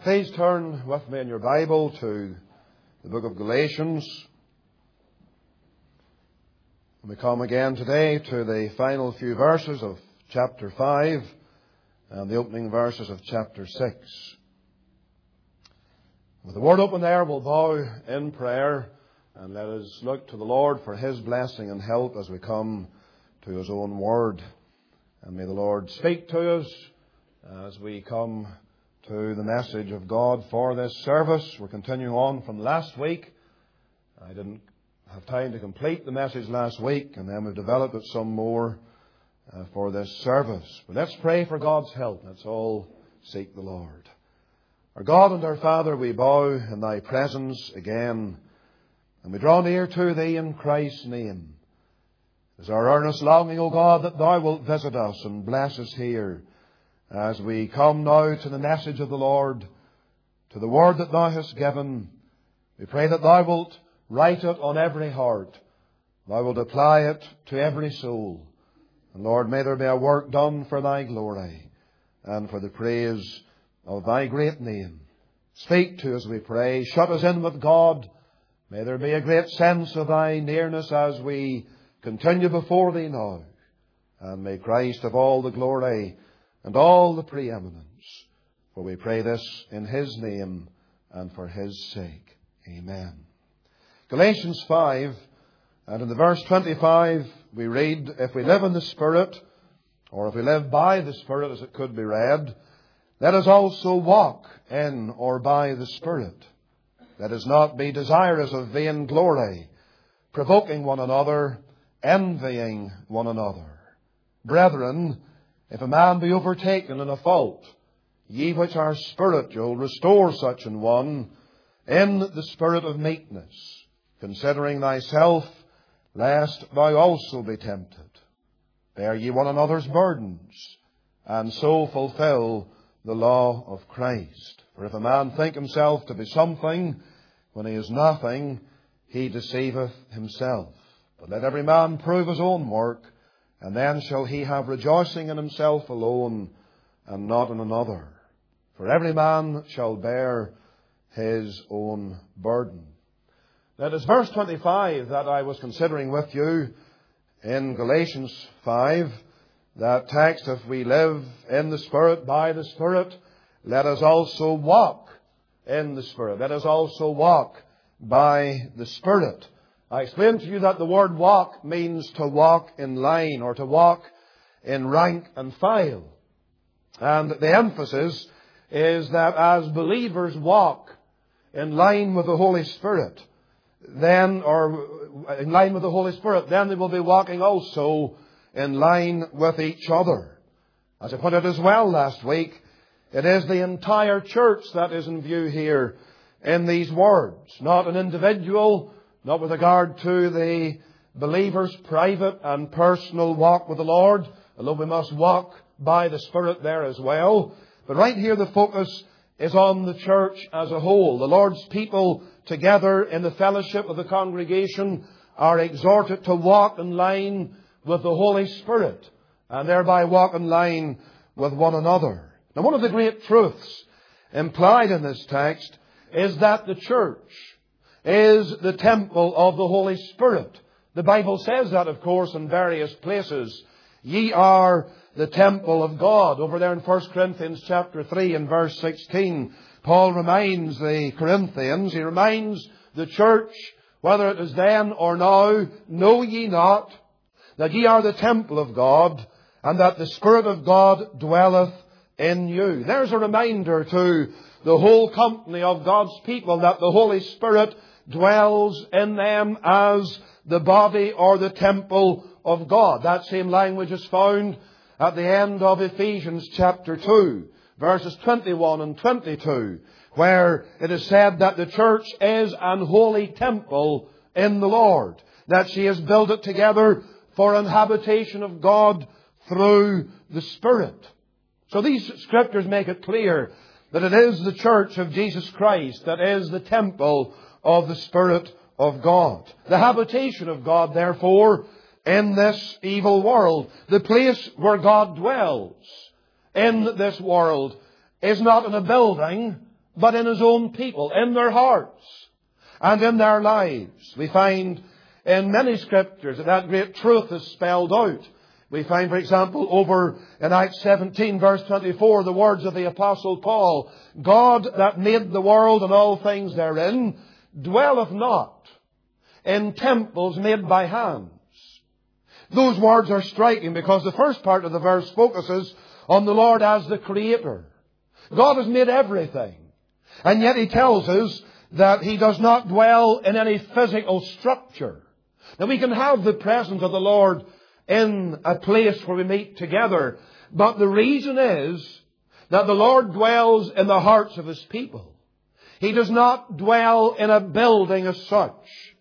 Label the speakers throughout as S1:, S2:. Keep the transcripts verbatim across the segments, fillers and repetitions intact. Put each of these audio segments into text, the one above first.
S1: Please turn with me in your Bible to the book of Galatians. We come again today to the final few verses of chapter five and the opening verses of chapter six. With the word open there, we'll bow in prayer and let us look to the Lord for His blessing and help as we come to His own word. And may the Lord speak to us as we come to the message of God for this service. We're continuing on from last week. I didn't have time to complete the message last week, and then we've developed it some more uh, for this service. But let's pray for God's help. Let's all seek the Lord. Our God and our Father, we bow in Thy presence again, and we draw near to Thee in Christ's name. It is our earnest longing, O God, that Thou wilt visit us and bless us here as we come now to the message of the Lord, to the word that Thou hast given. We pray that Thou wilt write it on every heart. Thou wilt apply it to every soul. And Lord, may there be a work done for Thy glory and for the praise of Thy great name. Speak to us, we pray. Shut us in with God. May there be a great sense of Thy nearness as we continue before Thee now. And may Christ have all the glory and all the preeminence. For we pray this in His name and for His sake. Amen. Galatians five, and in the verse twenty-five we read, if we live in the Spirit, or if we live by the Spirit as it could be read, let us also walk in or by the Spirit. Let us not be desirous of vain glory, provoking one another, envying one another. Brethren, if a man be overtaken in a fault, ye which are spiritual, restore such an one in the spirit of meekness, considering thyself, lest thou also be tempted. Bear ye one another's burdens, and so fulfill the law of Christ. For if a man think himself to be something, when he is nothing, he deceiveth himself. But let every man prove his own work, and then shall he have rejoicing in himself alone, and not in another. For every man shall bear his own burden. Now it is verse twenty-five that I was considering with you in Galatians five. That text, if we live in the Spirit, by the Spirit, let us also walk in the Spirit. Let us also walk by the Spirit. I explained to you that the word walk means to walk in line or to walk in rank and file. And the emphasis is that as believers walk in line with the Holy Spirit, then, or in line with the Holy Spirit, then they will be walking also in line with each other. As I put it as well last week, it is the entire church that is in view here in these words. Not an individual, not with regard to the believer's private and personal walk with the Lord, although we must walk by the Spirit there as well. But right here the focus is on the church as a whole. The Lord's people together in the fellowship of the congregation are exhorted to walk in line with the Holy Spirit and thereby walk in line with one another. Now, one of the great truths implied in this text is that the church is the temple of the Holy Spirit. The Bible says that, of course, in various places. Ye are the temple of God. Over there in First Corinthians chapter three and verse sixteen, Paul reminds the Corinthians, he reminds the church, whether it is then or now, know ye not that ye are the temple of God, and that the Spirit of God dwelleth in you. There's a reminder to the whole company of God's people that the Holy Spirit dwells in them as the body or the temple of God. That same language is found at the end of Ephesians chapter two, verses twenty-one and twenty-two, where it is said that the church is an holy temple in the Lord, that she has built it together for an habitation of God through the Spirit. So these scriptures make it clear that it is the church of Jesus Christ that is the temple of the Spirit of God. The habitation of God, therefore, in this evil world. The place where God dwells in this world is not in a building but in His own people, in their hearts and in their lives. We find in many Scriptures that that great truth is spelled out. We find, for example, over in Acts seventeen, verse twenty-four, the words of the Apostle Paul, God that made the world and all things therein dwelleth not in temples made by hands. Those words are striking because the first part of the verse focuses on the Lord as the Creator. God has made everything. And yet He tells us that He does not dwell in any physical structure. Now we can have the presence of the Lord in a place where we meet together. But the reason is that the Lord dwells in the hearts of His people. He does not dwell in a building as such.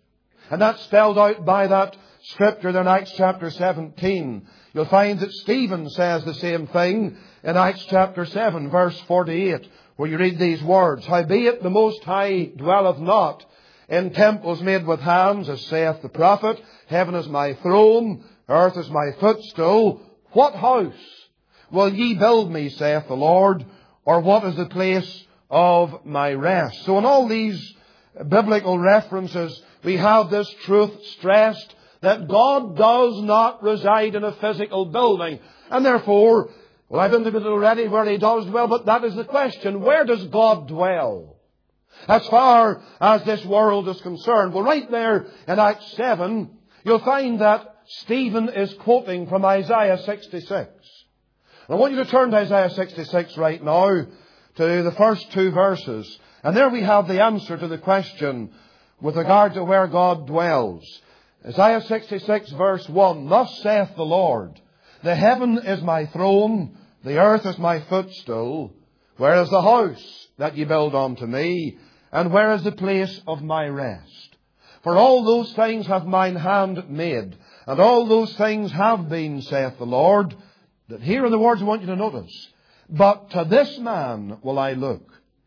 S1: And that's spelled out by that Scripture in Acts chapter seventeen. You'll find that Stephen says the same thing in Acts chapter seven, verse forty-eight, where you read these words, Howbeit the Most High dwelleth not in temples made with hands, as saith the prophet, Heaven is my throne, earth is my footstool. What house will ye build me, saith the Lord, or what is the place of my rest? So in all these biblical references, we have this truth stressed that God does not reside in a physical building. And therefore, well, I've indicated already where He does dwell, but that is the question. Where does God dwell? As far as this world is concerned. Well, right there in Acts seven, you'll find that Stephen is quoting from Isaiah sixty-six. And I want you to turn to Isaiah sixty-six right now, to the first two verses. And there we have the answer to the question with regard to where God dwells. Isaiah sixty-six verse one, Thus saith the Lord, The heaven is my throne, the earth is my footstool. Where is the house that ye build unto me? And where is the place of my rest? For all those things have mine hand made, and all those things have been, saith the Lord. That here are the words I want you to notice. But to this man will I look,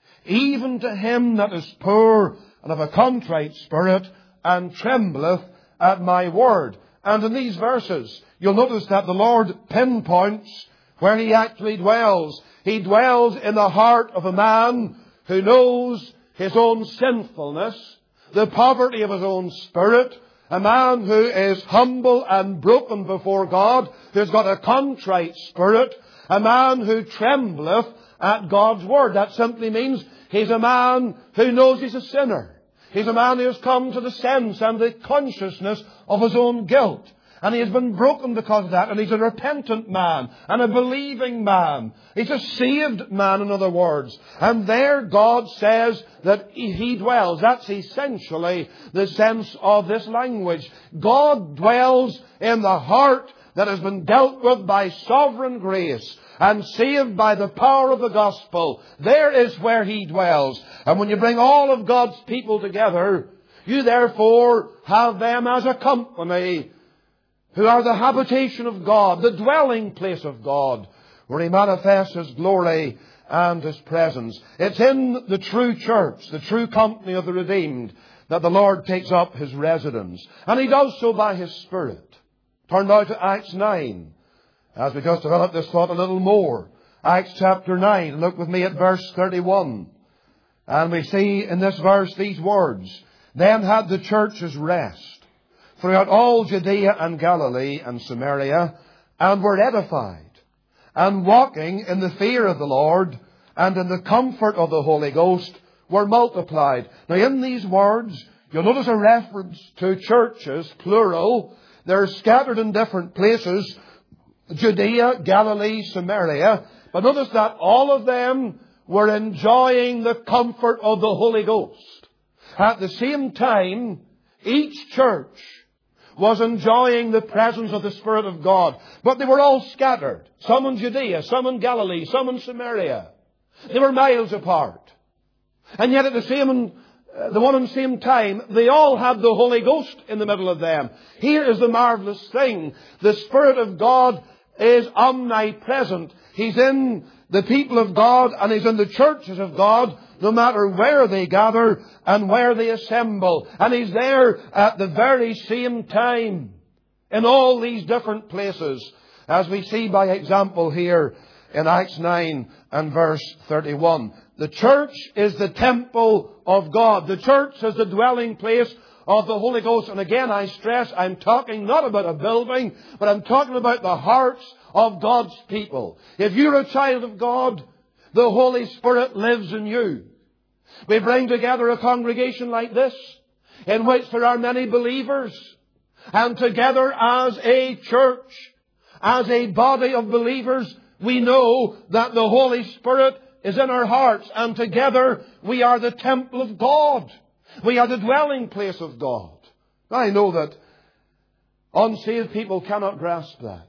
S1: even to him that is poor and of a contrite spirit, and trembleth at my word. And in these verses, you'll notice that the Lord pinpoints where He actually dwells. He dwells in the heart of a man who knows his own sinfulness, the poverty of his own spirit, a man who is humble and broken before God, who's got a contrite spirit, a man who trembleth at God's word. That simply means he's a man who knows he's a sinner. He's a man who has come to the sense and the consciousness of his own guilt. And he has been broken because of that. And he's a repentant man and a believing man. He's a saved man, in other words. And there God says that He dwells. That's essentially the sense of this language. God dwells in the heart that has been dealt with by sovereign grace and saved by the power of the gospel. There is where He dwells. And when you bring all of God's people together, you therefore have them as a company who are the habitation of God, the dwelling place of God, where He manifests His glory and His presence. It's in the true church, the true company of the redeemed, that the Lord takes up His residence. And He does so by His Spirit. Turn now to Acts nine. As we just develop this thought a little more. Acts chapter nine. Look with me at verse thirty-one. And we see in this verse these words. Then had the churches rest throughout all Judea and Galilee and Samaria, and were edified, and walking in the fear of the Lord, and in the comfort of the Holy Ghost, were multiplied. Now in these words, you'll notice a reference to churches, plural. They're scattered in different places, Judea, Galilee, Samaria. But notice that all of them were enjoying the comfort of the Holy Ghost. At the same time, each church was enjoying the presence of the Spirit of God. But they were all scattered. Some in Judea, some in Galilee, some in Samaria. They were miles apart. And yet at the same, uh, the one and same time, they all had the Holy Ghost in the middle of them. Here is the marvelous thing. The Spirit of God is omnipresent. He's in the people of God and He's in the churches of God, no matter where they gather and where they assemble. And He's there at the very same time in all these different places, as we see by example here in Acts nine and verse thirty-one. the church is the temple of God. The church is the dwelling place of the Holy Ghost. And again, I stress, I'm talking not about a building, but I'm talking about the hearts of God's people. If you're a child of God, the Holy Spirit lives in you. We bring together a congregation like this, in which there are many believers, and together as a church, as a body of believers, we know that the Holy Spirit is in our hearts, and together we are the temple of God. We are the dwelling place of God. I know that unsaved people cannot grasp that.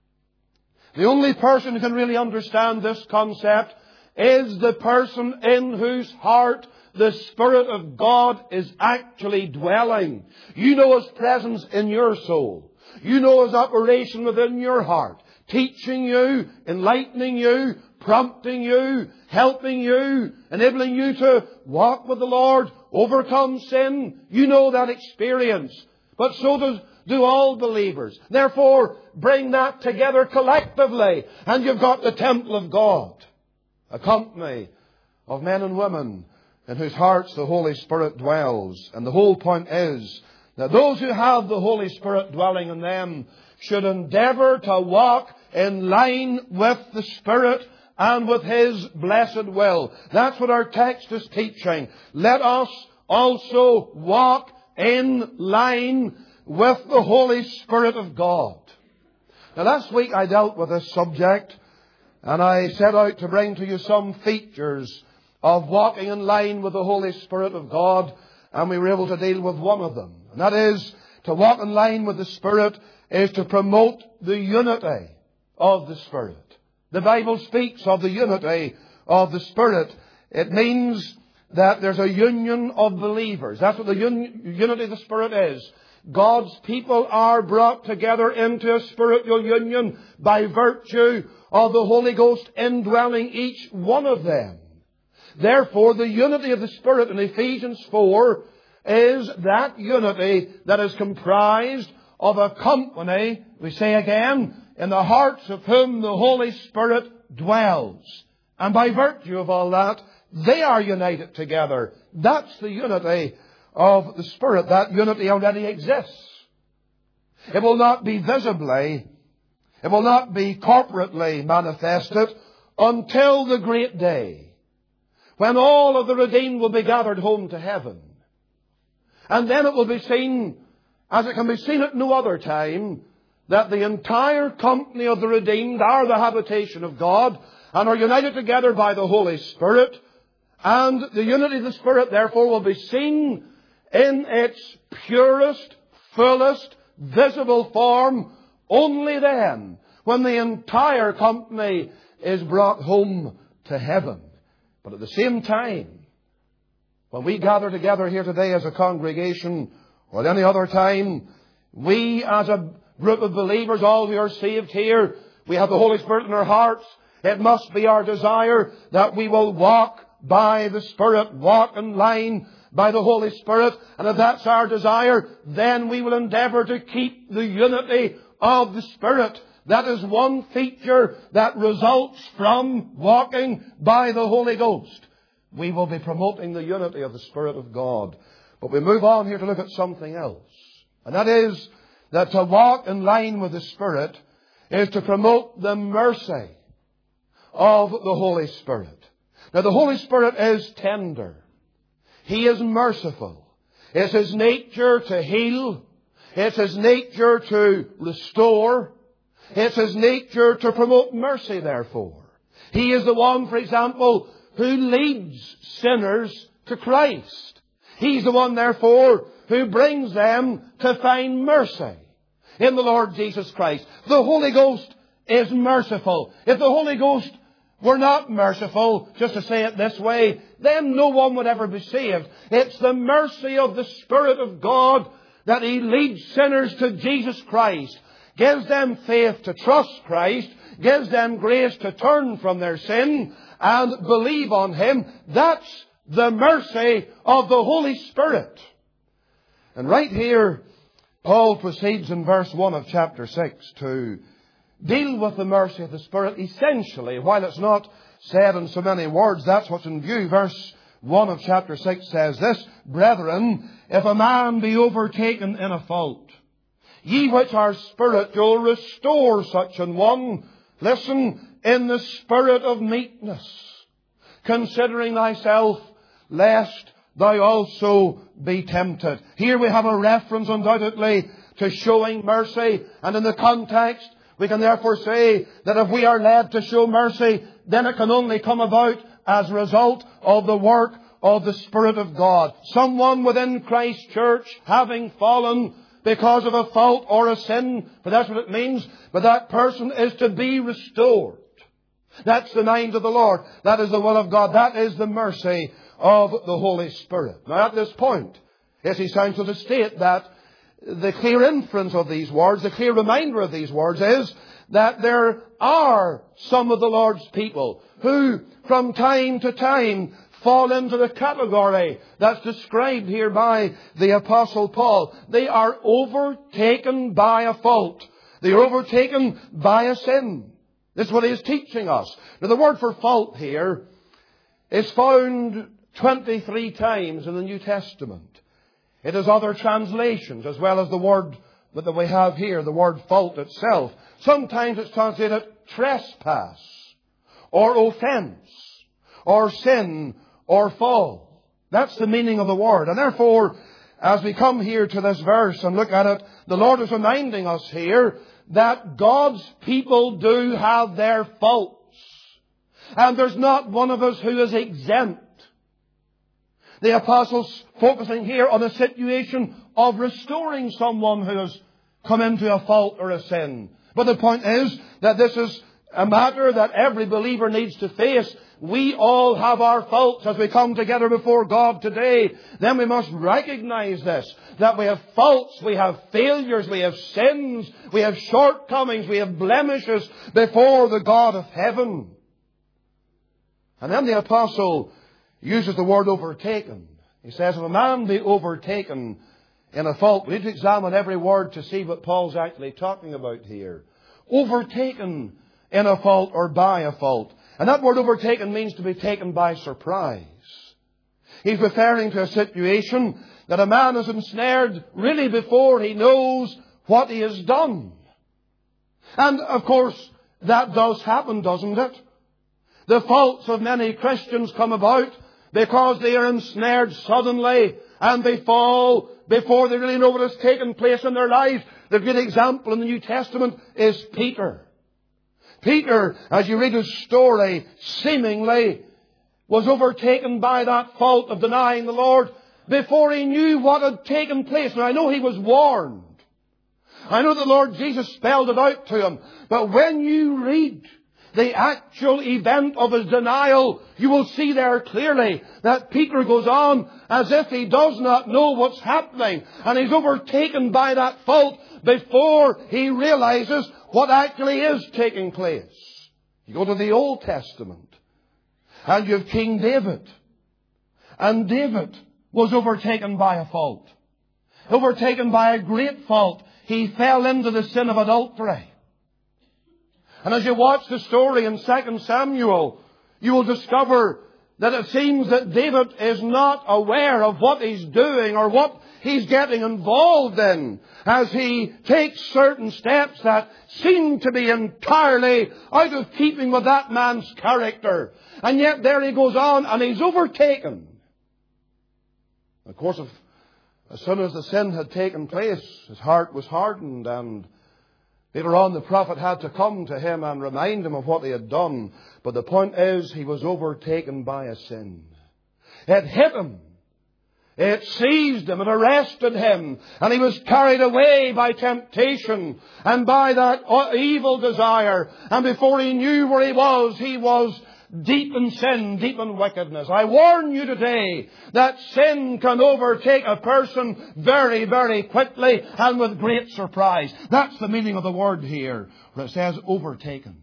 S1: The only person who can really understand this concept is the person in whose heart the Spirit of God is actually dwelling. You know His presence in your soul. You know His operation within your heart, teaching you, enlightening you, prompting you, helping you, enabling you to walk with the Lord, overcome sin. You know that experience. But so does, do all believers. Therefore, bring that together collectively, and you've got the temple of God. A company of men and women in whose hearts the Holy Spirit dwells. And the whole point is that those who have the Holy Spirit dwelling in them should endeavour to walk in line with the Spirit and with His blessed will. That's what our text is teaching. Let us also walk in line with the Holy Spirit of God. Now, last week I dealt with this subject, and I set out to bring to you some features of walking in line with the Holy Spirit of God, and we were able to deal with one of them. And that is, to walk in line with the Spirit is to promote the unity of the Spirit. The Bible speaks of the unity of the Spirit. It means that there's a union of believers. That's what the un- unity of the Spirit is. God's people are brought together into a spiritual union by virtue of the Holy Ghost indwelling each one of them. Therefore, the unity of the Spirit in Ephesians four is that unity that is comprised of a company, we say again, in the hearts of whom the Holy Spirit dwells. And by virtue of all that, they are united together. That's the unity of the Spirit. That unity already exists. It will not be visibly, it will not be corporately manifested until the great day, when all of the redeemed will be gathered home to heaven. And then it will be seen, as it can be seen at no other time, that the entire company of the redeemed are the habitation of God and are united together by the Holy Spirit. And the unity of the Spirit, therefore, will be seen in its purest, fullest, visible form only then, when the entire company is brought home to heaven. But at the same time, when we gather together here today as a congregation, or at any other time, we as a group of believers, all who are saved here, we have the Holy Spirit in our hearts. It must be our desire that we will walk by the Spirit, walk in line by the Holy Spirit. And if that's our desire, then we will endeavour to keep the unity of the Spirit. That is one feature that results from walking by the Holy Ghost. We will be promoting the unity of the Spirit of God. But we move on here to look at something else. And that is that to walk in line with the Spirit is to promote the mercy of the Holy Spirit. Now, the Holy Spirit is tender. He is merciful. It's His nature to heal. It's His nature to restore. It's His nature to promote mercy, therefore. He is the one, for example, who leads sinners to Christ. He's the one, therefore, who brings them to find mercy in the Lord Jesus Christ. The Holy Ghost is merciful. If the Holy Ghost were not merciful, just to say it this way, then no one would ever be saved. It's the mercy of the Spirit of God that He leads sinners to Jesus Christ, gives them faith to trust Christ, gives them grace to turn from their sin and believe on Him. That's the mercy of the Holy Spirit. And right here, Paul proceeds in verse one of chapter six to deal with the mercy of the Spirit essentially, while it's not said in so many words, that's what's in view. Verse one of chapter six says this, Brethren, if a man be overtaken in a fault, ye which are spiritual, restore such an one, listen, in the spirit of meekness, considering thyself, lest thou also be tempted. Here we have a reference undoubtedly to showing mercy, and in the context we can therefore say that if we are led to show mercy, then it can only come about as a result of the work of the Spirit of God. Someone within Christ's church having fallen because of a fault or a sin, for that's what it means, but that person is to be restored. That's the mind of the Lord. That is the will of God. That is the mercy of the Holy Spirit. Now at this point, yes, he signs to state that the clear inference of these words, the clear reminder of these words is that there are some of the Lord's people who from time to time fall into the category that's described here by the Apostle Paul. They are overtaken by a fault. They are overtaken by a sin. This is what he is teaching us. Now the word for fault here is found twenty-three times in the New Testament. It is other translations as well as the word that we have here, the word fault itself. Sometimes it's translated trespass or offense or sin or fall. That's the meaning of the word. And therefore, as we come here to this verse and look at it, the Lord is reminding us here that God's people do have their faults. And there's not one of us who is exempt. The Apostle's focusing here on a situation of restoring someone who has come into a fault or a sin. But the point is that this is a matter that every believer needs to face. We all have our faults as we come together before God today. Then we must recognize this, that we have faults, we have failures, we have sins, we have shortcomings, we have blemishes before the God of heaven. And then the Apostle uses the word overtaken. He says, if a man be overtaken in a fault, we need to examine every word to see what Paul's actually talking about here. Overtaken in a fault or by a fault. And that word overtaken means to be taken by surprise. He's referring to a situation that a man is ensnared really before he knows what he has done. And of course, that does happen, doesn't it? The faults of many Christians come about because they are ensnared suddenly and they fall before they really know what has taken place in their lives. The great example in the New Testament is Peter. Peter, as you read his story, seemingly was overtaken by that fault of denying the Lord before he knew what had taken place. Now I know he was warned. I know the Lord Jesus spelled it out to him. But when you read the actual event of his denial, you will see there clearly that Peter goes on as if he does not know what's happening. And he's overtaken by that fault before he realizes what actually is taking place. You go to the Old Testament and you have King David. And David was overtaken by a fault. Overtaken by a great fault. He fell into the sin of adultery. And as you watch the story in Second Samuel, you will discover that it seems that David is not aware of what he's doing or what he's getting involved in as he takes certain steps that seem to be entirely out of keeping with that man's character. And yet there he goes on and he's overtaken. Of course, if, as soon as the sin had taken place, his heart was hardened, and later on the prophet had to come to him and remind him of what he had done. But the point is, he was overtaken by a sin. It hit him. It seized him. It arrested him. And he was carried away by temptation and by that evil desire. And before he knew where he was, he was deep in sin, deep in wickedness. I warn you today that sin can overtake a person very, very quickly and with great surprise. That's the meaning of the word here, where it says overtaken.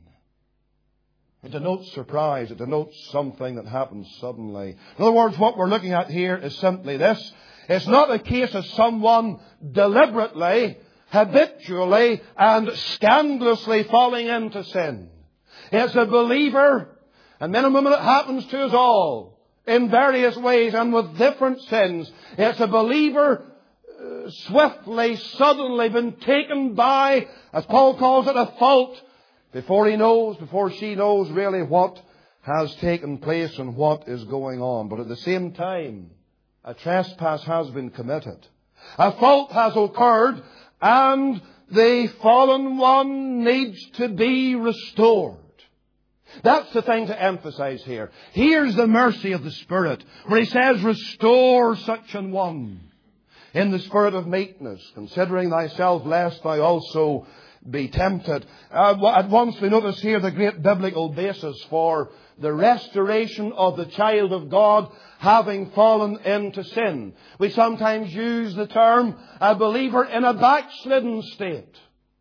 S1: It denotes surprise. It denotes something that happens suddenly. In other words, what we're looking at here is simply this. It's not a case of someone deliberately, habitually, and scandalously falling into sin. It's a believer And men and women, it happens to us all in various ways and with different sins. It's a believer uh, swiftly, suddenly been taken by, as Paul calls it, a fault before he knows, before she knows really what has taken place and what is going on. But at the same time, a trespass has been committed. A fault has occurred, and the fallen one needs to be restored. That's the thing to emphasize here. Here's the mercy of the Spirit, where He says, restore such an one in the spirit of meekness, considering thyself, lest thou also be tempted. Uh, at once we notice here the great biblical basis for the restoration of the child of God having fallen into sin. We sometimes use the term a believer in a backslidden state.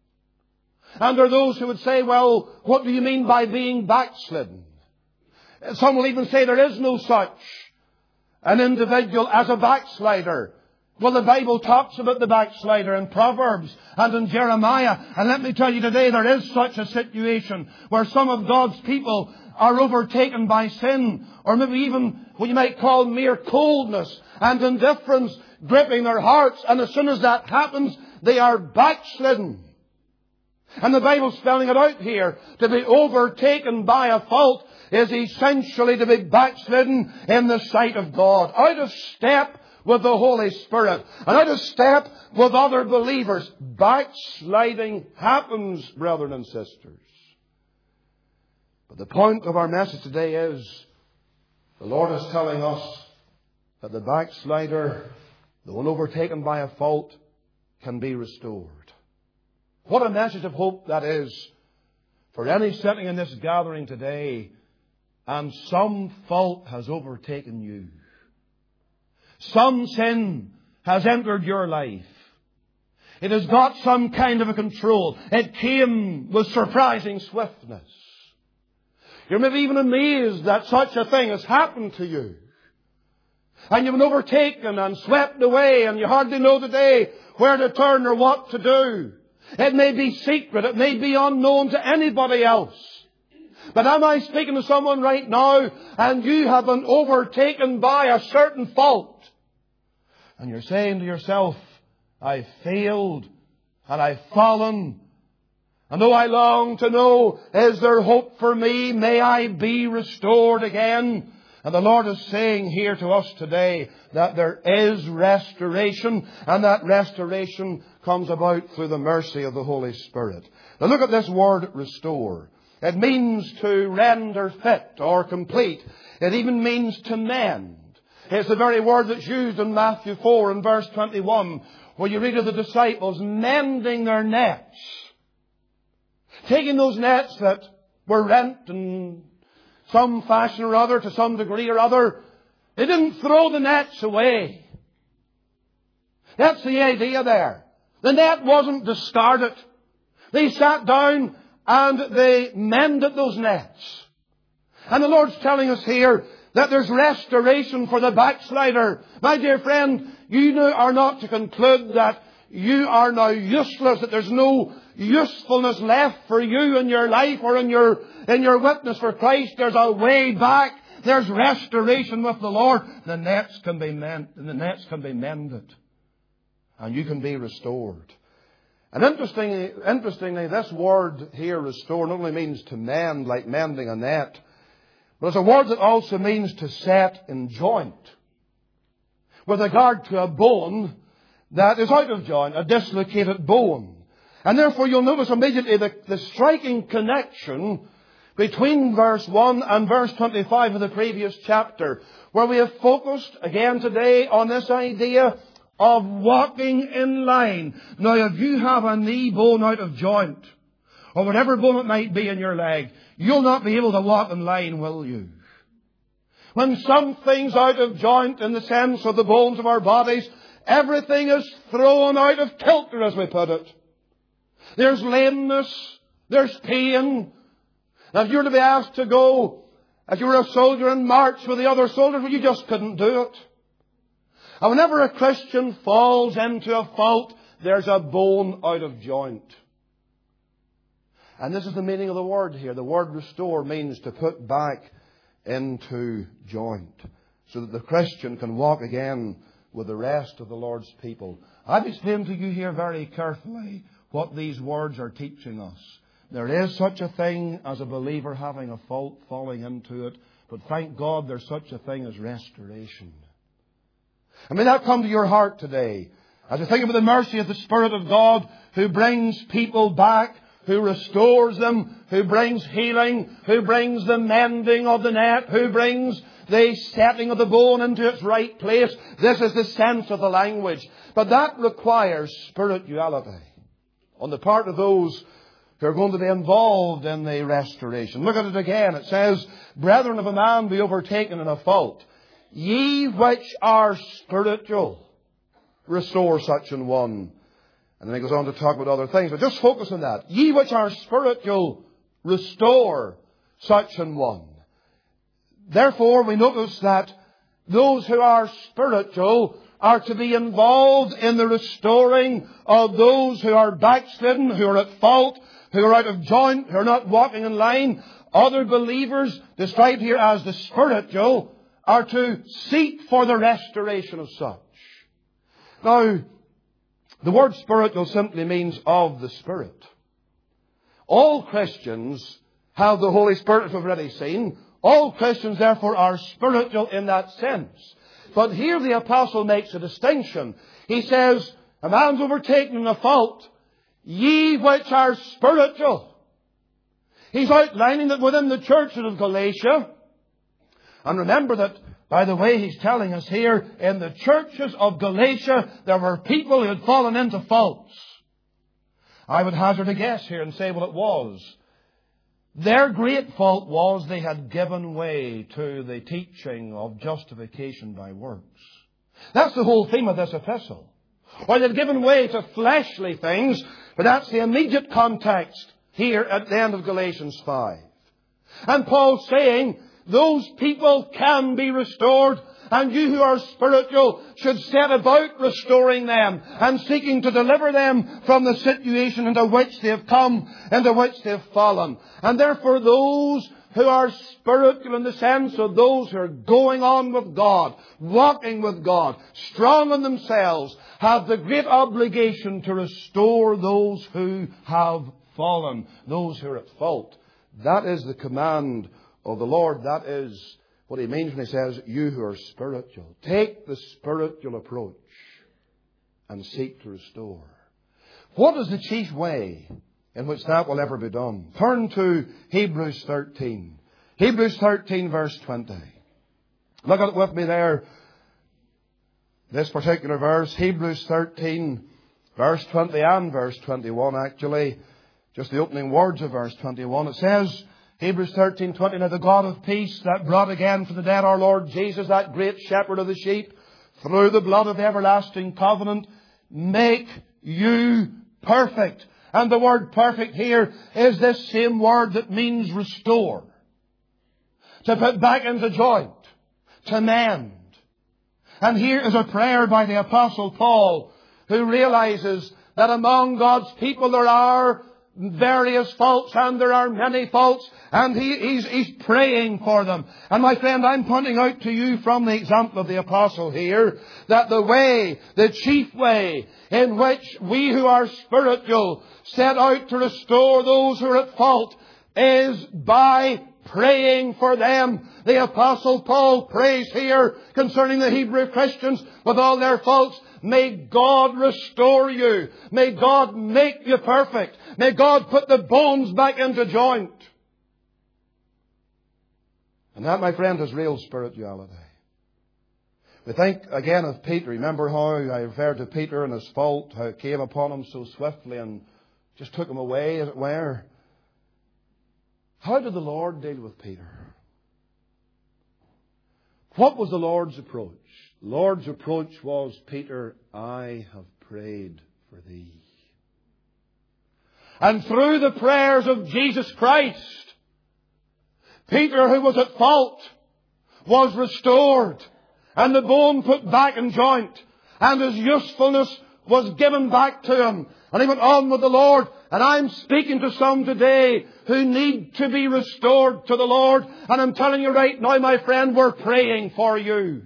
S1: And there are those who would say, well, what do you mean by being backslidden? Some will even say there is no such an individual as a backslider. Well, the Bible talks about the backslider in Proverbs and in Jeremiah. And let me tell you today, there is such a situation where some of God's people are overtaken by sin, or maybe even what you might call mere coldness and indifference gripping their hearts. And as soon as that happens, they are backslidden. And the Bible's spelling it out here. To be overtaken by a fault is essentially to be backslidden in the sight of God. Out of step with the Holy Spirit. And out of step with other believers. Backsliding happens, brethren and sisters. But the point of our message today is, the Lord is telling us that the backslider, the one overtaken by a fault, can be restored. What a message of hope that is for any sitting in this gathering today, and some fault has overtaken you. Some sin has entered your life. It has got some kind of a control. It came with surprising swiftness. You're maybe even amazed that such a thing has happened to you. And you've been overtaken and swept away, and you hardly know today where to turn or what to do. It may be secret. It may be unknown to anybody else. But am I speaking to someone right now, and you have been overtaken by a certain fault? And you're saying to yourself, I've failed and I've fallen. And though I long to know, is there hope for me? May I be restored again? And the Lord is saying here to us today that there is restoration, and that restoration comes about through the mercy of the Holy Spirit. Now look at this word, restore. It means to render fit or complete. It even means to mend. It's the very word that's used in Matthew four and verse twenty-one, where you read of the disciples mending their nets. Taking those nets that were rent in some fashion or other, to some degree or other, they didn't throw the nets away. That's the idea there. The net wasn't discarded. They sat down and they mended those nets. And the Lord's telling us here that there's restoration for the backslider. My dear friend, you are not to conclude that you are now useless, that there's no usefulness left for you in your life or in your, in your witness for Christ. There's a way back. There's restoration with the Lord. The nets can be mend, the nets can be mended. And you can be restored. And interestingly, interestingly, this word here, restore, not only means to mend, like mending a net, but it's a word that also means to set in joint. With regard to a bone that is out of joint, a dislocated bone. And therefore you'll notice immediately the, the striking connection between verse one and verse twenty-five of the previous chapter, where we have focused again today on this idea of walking in line. Now, if you have a knee bone out of joint, or whatever bone it might be in your leg, you'll not be able to walk in line, will you? When something's out of joint in the sense of the bones of our bodies, everything is thrown out of kilter, as we put it. There's lameness, there's pain. Now, if you were to be asked to go, if you were a soldier and march with the other soldiers, well, you just couldn't do it. And whenever a Christian falls into a fault, there's a bone out of joint. And this is the meaning of the word here. The word restore means to put back into joint, so that the Christian can walk again with the rest of the Lord's people. I've explained to you here very carefully what these words are teaching us. There is such a thing as a believer having a fault, falling into it, but thank God there's such a thing as restoration. And may that come to your heart today, as you think about the mercy of the Spirit of God, who brings people back, who restores them, who brings healing, who brings the mending of the net, who brings the setting of the bone into its right place. This is the sense of the language. But that requires spirituality on the part of those who are going to be involved in the restoration. Look at it again. It says, "Brethren, if a man be overtaken in a fault, ye which are spiritual, restore such an one." And then he goes on to talk about other things. But just focus on that. "Ye which are spiritual, restore such an one." Therefore, we notice that those who are spiritual are to be involved in the restoring of those who are backslidden, who are at fault, who are out of joint, who are not walking in line. Other believers, described here as the spiritual, are to seek for the restoration of such. Now, the word spiritual simply means of the Spirit. All Christians have the Holy Spirit, as we've already seen. All Christians, therefore, are spiritual in that sense. But here the apostle makes a distinction. He says, "A man's overtaken in a fault, ye which are spiritual." He's outlining that within the churches of Galatia. And remember that, by the way, he's telling us here, in the churches of Galatia, there were people who had fallen into faults. I would hazard a guess here and say what it was. Their great fault was they had given way to the teaching of justification by works. That's the whole theme of this epistle. Or they'd given way to fleshly things, but that's the immediate context here at the end of Galatians five. And Paul's saying, those people can be restored, and you who are spiritual should set about restoring them and seeking to deliver them from the situation into which they have come, into which they have fallen. And therefore those who are spiritual in the sense of those who are going on with God, walking with God, strong in themselves, have the great obligation to restore those who have fallen, those who are at fault. That is the command of the Lord. That is what he means when he says, you who are spiritual. Take the spiritual approach and seek to restore. What is the chief way in which that will ever be done? Turn to Hebrews thirteen. Hebrews thirteen verse twenty. Look at it with me there. This particular verse, Hebrews thirteen verse twenty and verse twenty-one actually. Just the opening words of verse twenty-one. It says, Hebrews thirteen twenty, "Now the God of peace that brought again from the dead our Lord Jesus, that great shepherd of the sheep, through the blood of the everlasting covenant, make you perfect." And the word perfect here is this same word that means restore. To put back into joint. To mend. And here is a prayer by the Apostle Paul, who realizes that among God's people there are various faults, and there are many faults, and he, he's, he's praying for them. And my friend, I'm pointing out to you from the example of the apostle here, that the way, the chief way in which we who are spiritual set out to restore those who are at fault is by praying for them. The apostle Paul prays here concerning the Hebrew Christians with all their faults. May God restore you. May God make you perfect. May God put the bones back into joint. And that, my friend, is real spirituality. We think again of Peter. Remember how I referred to Peter and his fault, how it came upon him so swiftly and just took him away, as it were. How did the Lord deal with Peter? What was the Lord's approach? The Lord's approach was, Peter, I have prayed for thee. And through the prayers of Jesus Christ, Peter, who was at fault, was restored, and the bone put back in joint, and his usefulness was given back to him. And he went on with the Lord, And I'm speaking to some today who need to be restored to the Lord. And I'm telling you right now, my friend, we're praying for you.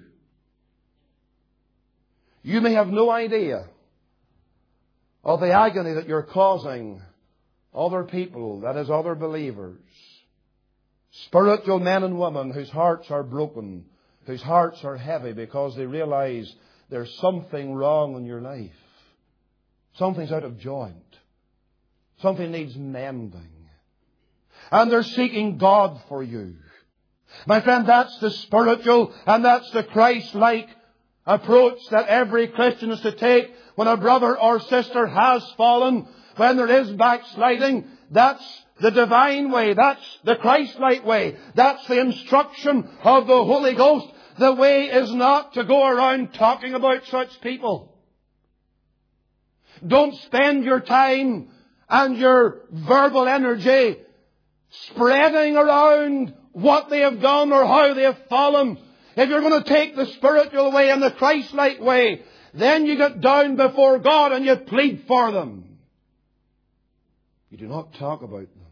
S1: You may have no idea of the agony that you're causing other people, that is, other believers. Spiritual men and women whose hearts are broken, whose hearts are heavy because they realize there's something wrong in your life. Something's out of joint. Something needs mending. And they're seeking God for you. My friend, that's the spiritual and that's the Christ-like approach that every Christian is to take when a brother or sister has fallen, when there is backsliding. That's the divine way. That's the Christ-like way. That's the instruction of the Holy Ghost. The way is not to go around talking about such people. Don't spend your time and your verbal energy spreading around what they have done or how they have fallen. If you're going to take the spiritual way and the Christ-like way, then you get down before God and you plead for them. You do not talk about them.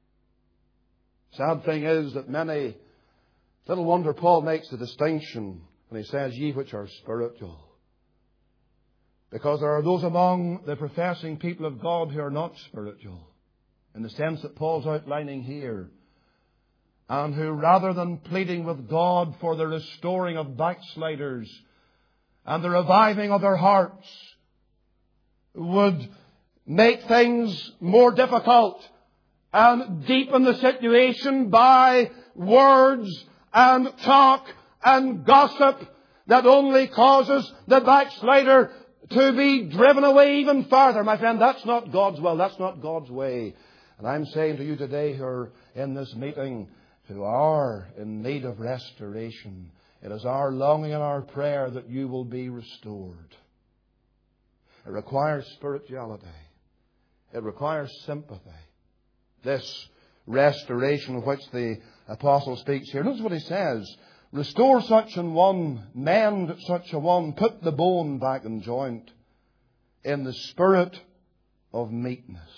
S1: Sad thing is that many, little wonder Paul makes the distinction when he says, ye which are spiritual. Because there are those among the professing people of God who are not spiritual, in the sense that Paul's outlining here, and who, rather than pleading with God for the restoring of backsliders and the reviving of their hearts, would make things more difficult and deepen the situation by words and talk and gossip that only causes the backslider to be driven away even farther. My friend, that's not God's will. That's not God's way. And I'm saying to you today who are in this meeting, who are in need of restoration, it is our longing and our prayer that you will be restored. It requires spirituality. It requires sympathy. This restoration of which the apostle speaks here. Notice what he says. Restore such an one, mend such a one, put the bone back in joint in the spirit of meekness.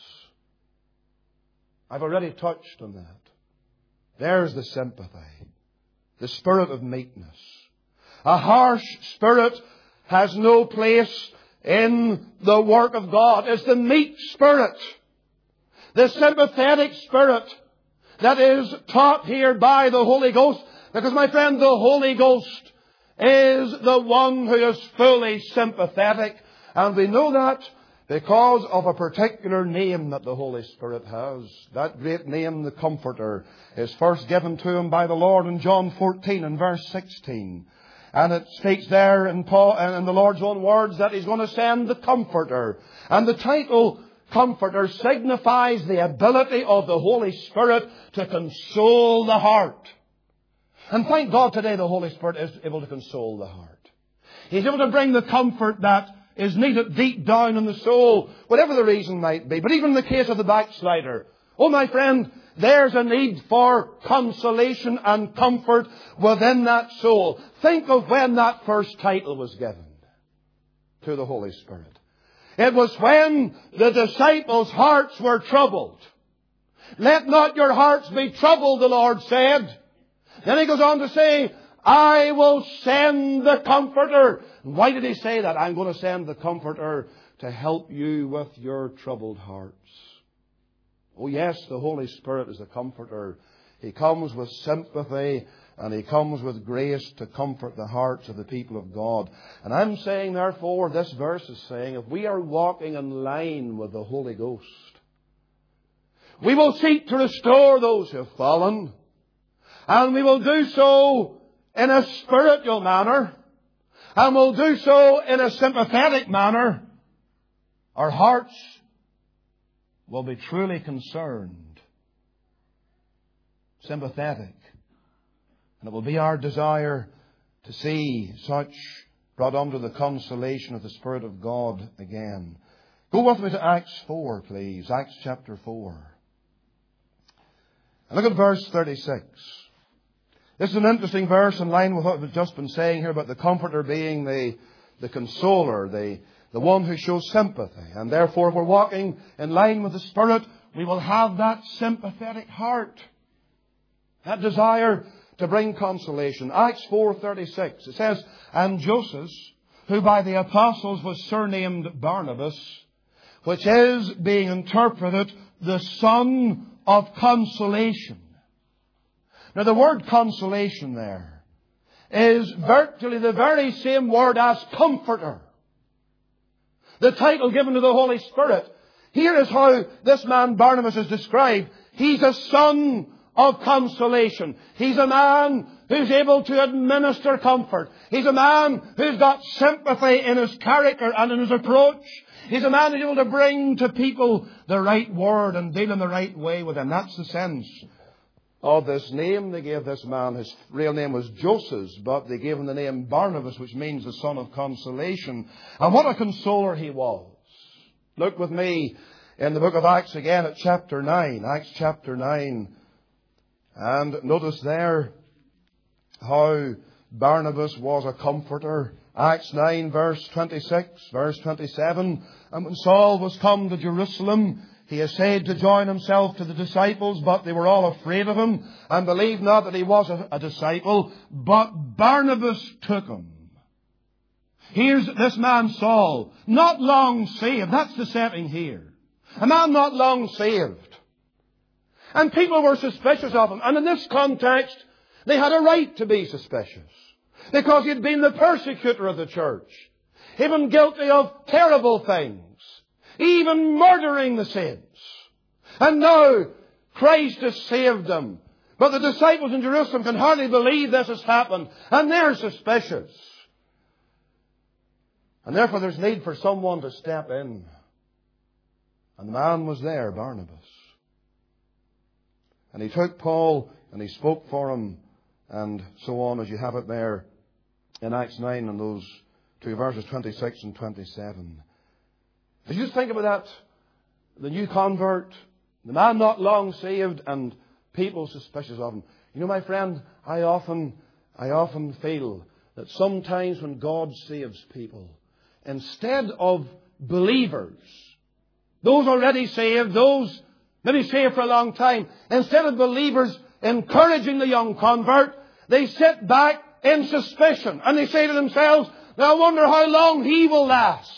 S1: I've already touched on that. There's the sympathy. The spirit of meekness. A harsh spirit has no place in the work of God. It's the meek spirit, the sympathetic spirit that is taught here by the Holy Ghost. Because, my friend, the Holy Ghost is the one who is fully sympathetic. And we know that because of a particular name that the Holy Spirit has. That great name, the Comforter, is first given to him by the Lord in John fourteen and verse sixteen. And it speaks there in, Paul, in the Lord's own words that He's going to send the Comforter. And the title Comforter signifies the ability of the Holy Spirit to console the heart. And thank God today the Holy Spirit is able to console the heart. He's able to bring the comfort that is needed deep down in the soul, whatever the reason might be. But even in the case of the backslider, oh my friend, there's a need for consolation and comfort within that soul. Think of when that first title was given to the Holy Spirit. It was when the disciples' hearts were troubled. Let not your hearts be troubled, the Lord said. Then He goes on to say, I will send the Comforter. And why did He say that? I'm going to send the Comforter to help you with your troubled hearts. Oh yes, the Holy Spirit is the Comforter. He comes with sympathy and He comes with grace to comfort the hearts of the people of God. And I'm saying, therefore, this verse is saying, if we are walking in line with the Holy Ghost, we will seek to restore those who have fallen. And we will do so in a spiritual manner. And we'll do so in a sympathetic manner. Our hearts will be truly concerned, sympathetic. And it will be our desire to see such brought under the consolation of the Spirit of God again. Go with me to Acts four, please. Acts chapter four. And look at verse thirty-six. This is an interesting verse in line with what we've just been saying here about the Comforter being the, the consoler, the, the one who shows sympathy. And therefore, if we're walking in line with the Spirit, we will have that sympathetic heart, that desire to bring consolation. Acts four thirty-six, it says, "And Joseph, who by the apostles was surnamed Barnabas, which is, being interpreted, the son of consolation." Now the word consolation there is virtually the very same word as comforter. The title given to the Holy Spirit. Here is how this man Barnabas is described. He's a son of consolation. He's a man who's able to administer comfort. He's a man who's got sympathy in his character and in his approach. He's a man who's able to bring to people the right word and deal in the right way with them. That's the sense of this name they gave this man. His real name was Joseph, but they gave him the name Barnabas, which means the son of consolation. And what a consoler he was. Look with me in the book of Acts again at chapter nine. Acts chapter nine. And notice there how Barnabas was a comforter. Acts nine verse twenty-six, verse twenty-seven. "And when Saul was come to Jerusalem, he essayed to join himself to the disciples, but they were all afraid of him, and believed not that he was a, a disciple. But Barnabas took him." Here's this man Saul, not long saved. That's the setting here. A man not long saved. And people were suspicious of him. And in this context, they had a right to be suspicious. Because he'd been the persecutor of the church. He'd been guilty of terrible things. Even murdering the saints. And now Christ has saved them. But the disciples in Jerusalem can hardly believe this has happened. And they're suspicious. And therefore there's need for someone to step in. And the man was there, Barnabas. And he took Paul and he spoke for him and so on, as you have it there in Acts nine and those two verses twenty-six and twenty-seven. As you just think about that, the new convert, the man not long saved and people suspicious of him. You know, my friend, I often, I often feel that sometimes when God saves people, instead of believers, those already saved, those maybe saved for a long time, instead of believers encouraging the young convert, they sit back in suspicion and they say to themselves, "Now I wonder how long he will last."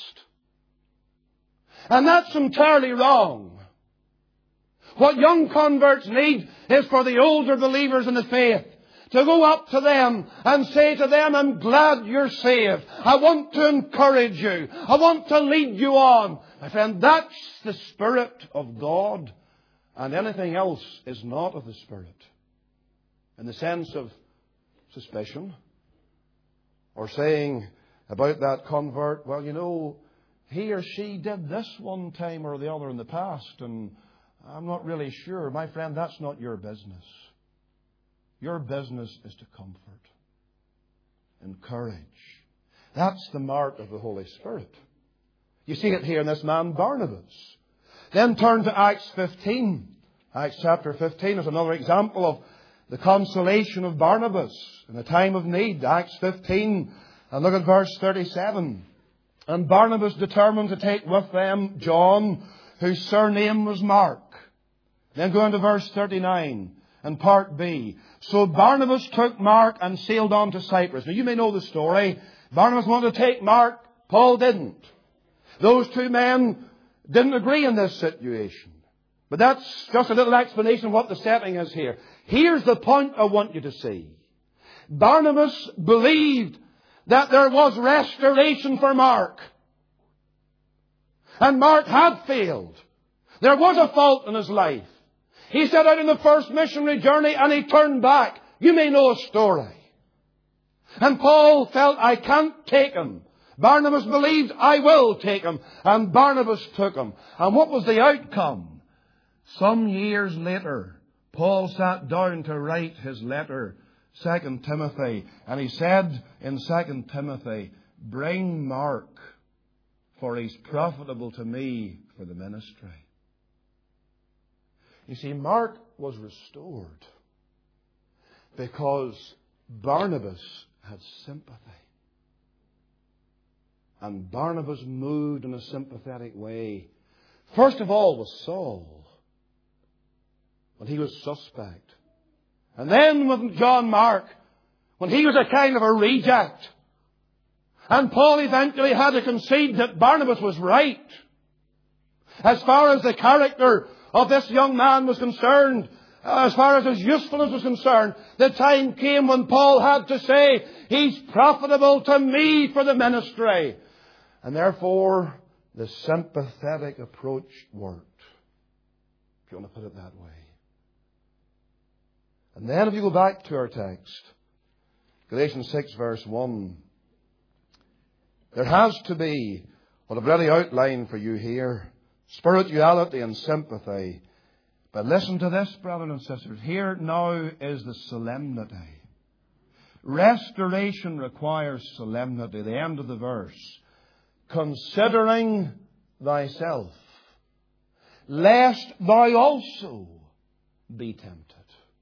S1: And that's entirely wrong. What young converts need is for the older believers in the faith to go up to them and say to them, "I'm glad you're saved. I want to encourage you. I want to lead you on." My friend, that's the Spirit of God. And anything else is not of the Spirit. In the sense of suspicion. Or saying about that convert, "Well, you know, he or she did this one time or the other in the past, and I'm not really sure." My friend, that's not your business. Your business is to comfort, encourage. That's the mark of the Holy Spirit. You see it here in this man Barnabas. Then turn to Acts fifteen. Acts chapter fifteen is another example of the consolation of Barnabas in a time of need. Acts fifteen, and look at verse thirty-seven. "And Barnabas determined to take with them John, whose surname was Mark." Then go on to verse thirty-nine and part B. "So Barnabas took Mark and sailed on to Cyprus." Now you may know the story. Barnabas wanted to take Mark. Paul didn't. Those two men didn't agree in this situation. But that's just a little explanation of what the setting is here. Here's the point I want you to see. Barnabas believed that there was restoration for Mark. And Mark had failed. There was a fault in his life. He set out on the first missionary journey and he turned back. You may know a story. And Paul felt, "I can't take him." Barnabas believed, "I will take him." And Barnabas took him. And what was the outcome? Some years later, Paul sat down to write his letter, Second Timothy. And he said in Second Timothy, "Bring Mark, for he's profitable to me for the ministry." You see, Mark was restored because Barnabas had sympathy. And Barnabas moved in a sympathetic way. First of all was Saul, when he was suspect. And then with John Mark, when he was a kind of a reject. And Paul eventually had to concede that Barnabas was right. As far as the character of this young man was concerned, as far as his usefulness was concerned, the time came when Paul had to say, he's profitable to me for the ministry. And therefore, the sympathetic approach worked, if you want to put it that way. And then if you go back to our text, Galatians six verse one, there has to be, what I've already outlined for you here, spirituality and sympathy. But listen to this, brothers and sisters. Here now is the solemnity. Restoration requires solemnity. The end of the verse. Considering thyself, lest thou also be tempted.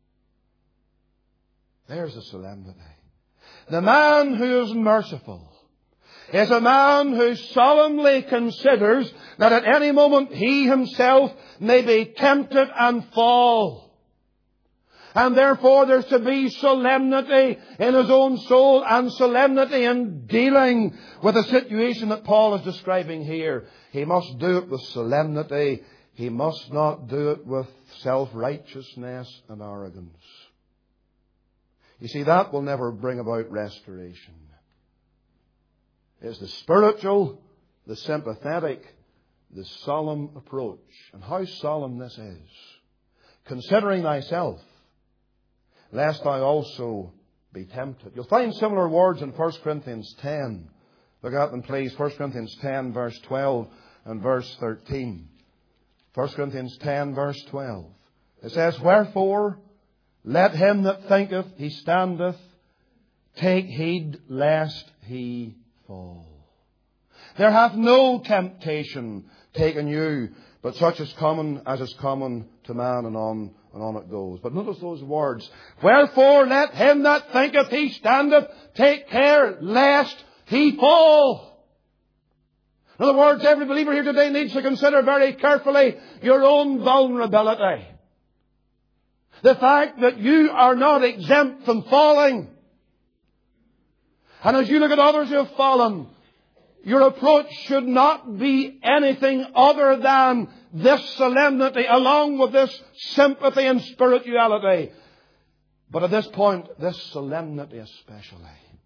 S1: There's the solemnity. The man who is merciful is a man who solemnly considers that at any moment he himself may be tempted and fall. And therefore there's to be solemnity in his own soul and solemnity in dealing with the situation that Paul is describing here. He must do it with solemnity. He must not do it with self-righteousness and arrogance. You see, that will never bring about restoration. It's the spiritual, the sympathetic, the solemn approach. And how solemn this is. Considering thyself, lest thou also be tempted. You'll find similar words in First Corinthians ten. Look at them, please. First Corinthians ten, verse twelve and verse thirteen. First Corinthians ten, verse twelve. It says, wherefore, let him that thinketh he standeth take heed lest he fall. There hath no temptation taken you, but such is common as is common to man, and on and on it goes. But notice those words. Wherefore let him that thinketh he standeth take care lest he fall. In other words, every believer here today needs to consider very carefully your own vulnerability. The fact that you are not exempt from falling. And as you look at others who have fallen, your approach should not be anything other than this solemnity along with this sympathy and spirituality. But at this point, this solemnity especially.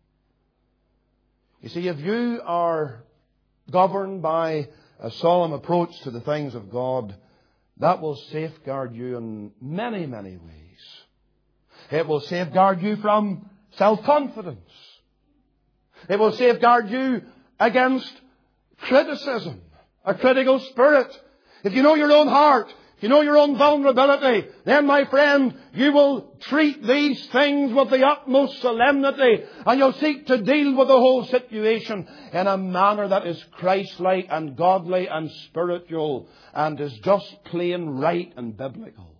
S1: You see, if you are governed by a solemn approach to the things of God, that will safeguard you in many, many ways. It will safeguard you from self-confidence. It will safeguard you against criticism, a critical spirit. If you know your own heart, if you know your own vulnerability, then, my friend, you will treat these things with the utmost solemnity, and you'll seek to deal with the whole situation in a manner that is Christ-like and godly and spiritual and is just plain right and biblical.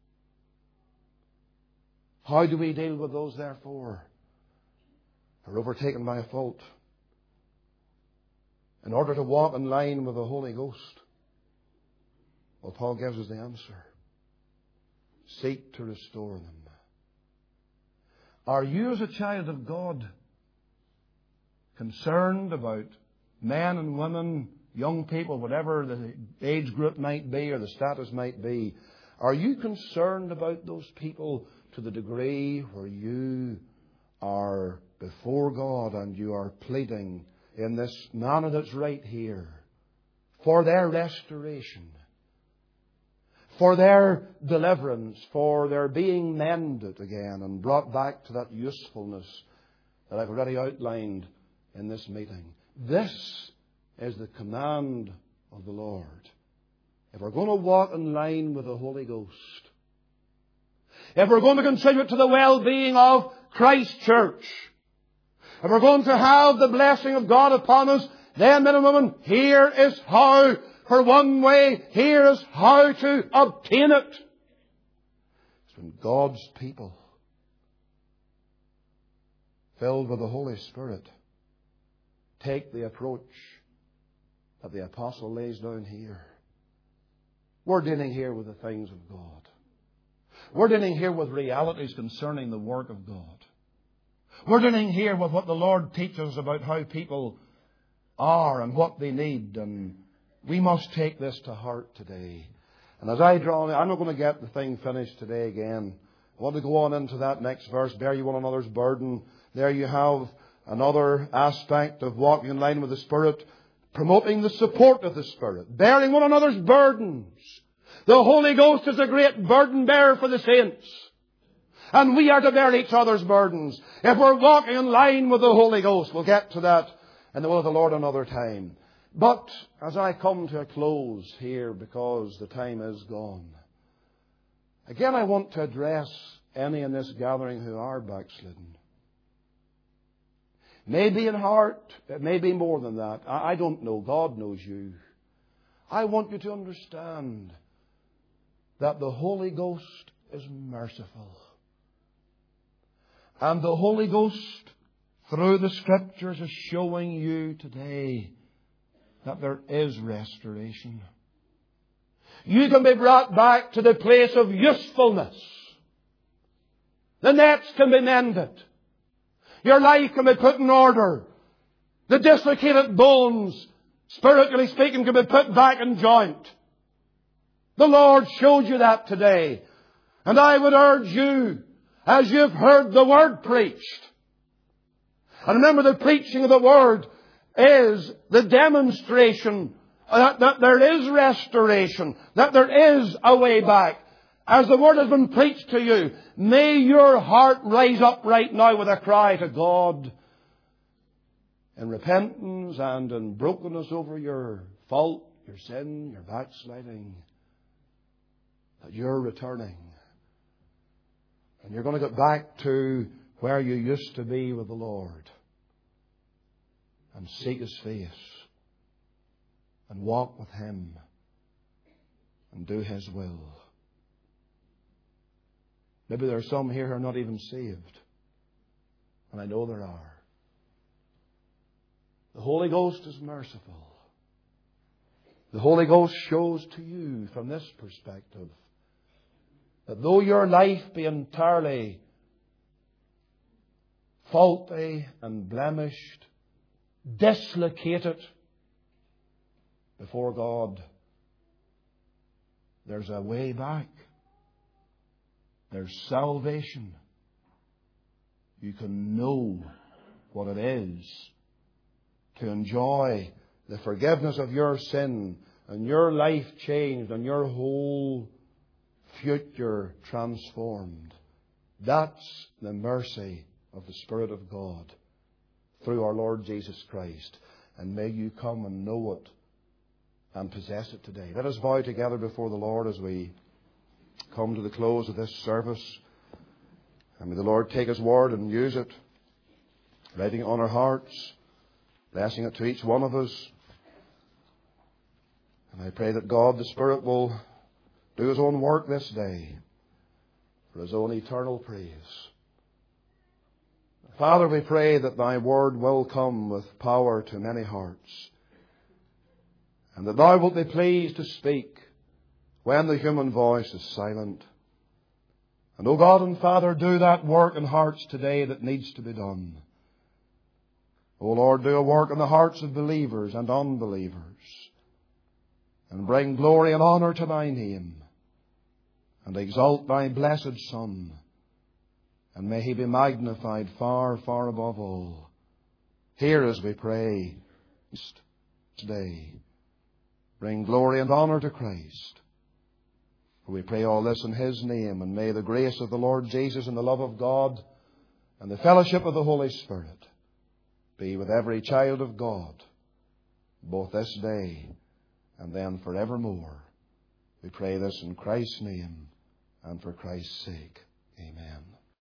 S1: How do we deal with those, therefore, who are overtaken by a fault? In order to walk in line with the Holy Ghost, well, Paul gives us the answer. Seek to restore them. Are you, as a child of God, concerned about men and women, young people, whatever the age group might be or the status might be? Are you concerned about those people to the degree where you are before God and you are pleading in this manner that's right here for their restoration, for their deliverance, for their being mended again and brought back to that usefulness that I've already outlined in this meeting? This is the command of the Lord. If we're going to walk in line with the Holy Ghost, if we're going to contribute to the well-being of Christ's church, if we're going to have the blessing of God upon us, then, men and women, here is how. For one way, here is how to obtain it. It's when God's people, filled with the Holy Spirit, take the approach that the apostle lays down here. We're dealing here with the things of God. We're dealing here with realities concerning the work of God. We're dealing here with what the Lord teaches about how people are and what they need. And we must take this to heart today. And as I draw, I'm not going to get the thing finished today again. I want to go on into that next verse. Bear you one another's burden. There you have another aspect of walking in line with the Spirit, promoting the support of the Spirit, bearing one another's burdens. The Holy Ghost is a great burden bearer for the saints. And we are to bear each other's burdens. If we're walking in line with the Holy Ghost, we'll get to that in the will of the Lord another time. But as I come to a close here, because the time is gone, again I want to address any in this gathering who are backslidden. Maybe in heart, it may be more than that. I don't know. God knows you. I want you to understand that the Holy Ghost is merciful. And the Holy Ghost, through the Scriptures, is showing you today that there is restoration. You can be brought back to the place of usefulness. The nets can be mended. Your life can be put in order. The dislocated bones, spiritually speaking, can be put back in joint. The Lord showed you that today. And I would urge you, as you've heard the Word preached. And remember, the preaching of the Word is the demonstration that, that there is restoration, that there is a way back. As the Word has been preached to you, may your heart rise up right now with a cry to God in repentance and in brokenness over your fault, your sin, your backsliding, that you're returning. And you're going to get back to where you used to be with the Lord. And seek His face. And walk with Him. And do His will. Maybe there are some here who are not even saved. And I know there are. The Holy Ghost is merciful. The Holy Ghost shows to you from this perspective that though your life be entirely faulty and blemished, dislocated before God, there's a way back. There's salvation. You can know what it is to enjoy the forgiveness of your sin and your life changed and your whole future transformed. That's the mercy of the Spirit of God through our Lord Jesus Christ. And may you come and know it and possess it today. Let us bow together before the Lord as we come to the close of this service. And may the Lord take His Word and use it, writing it on our hearts, blessing it to each one of us. And I pray that God, the Spirit, will do His own work this day for His own eternal praise. Father, we pray that Thy Word will come with power to many hearts, and that Thou wilt be pleased to speak when the human voice is silent. And, O God and Father, do that work in hearts today that needs to be done. O Lord, do a work in the hearts of believers and unbelievers, and bring glory and honour to Thy name, and exalt Thy blessed Son, and may He be magnified far, far above all. Hear as we pray today. Bring glory and honour to Christ. For we pray all this in His name, and may the grace of the Lord Jesus and the love of God and the fellowship of the Holy Spirit be with every child of God, both this day and then forevermore. We pray this in Christ's name and for Christ's sake. Amen.